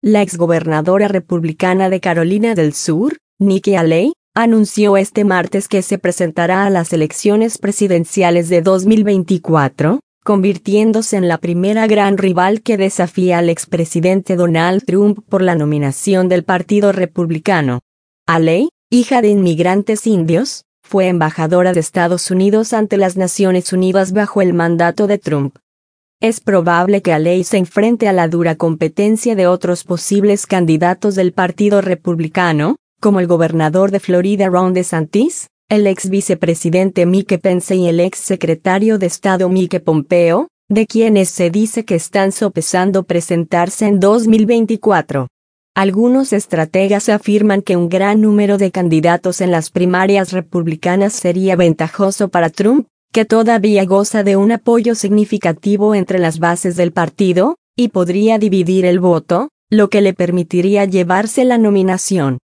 La exgobernadora republicana de Carolina del Sur, Nikki Haley, anunció este martes que se presentará a las elecciones presidenciales de 2024, convirtiéndose en la primera gran rival que desafía al expresidente Donald Trump por la nominación del Partido Republicano. Haley, hija de inmigrantes indios, fue embajadora de Estados Unidos ante las Naciones Unidas bajo el mandato de Trump. Es probable que Haley se enfrente a la dura competencia de otros posibles candidatos del Partido Republicano, como el gobernador de Florida Ron DeSantis, el ex vicepresidente Mike Pence y el ex secretario de Estado Mike Pompeo, de quienes se dice que están sopesando presentarse en 2024. Algunos estrategas afirman que un gran número de candidatos en las primarias republicanas sería ventajoso para Trump, que todavía goza de un apoyo significativo entre las bases del partido, y podría dividir el voto, lo que le permitiría llevarse la nominación.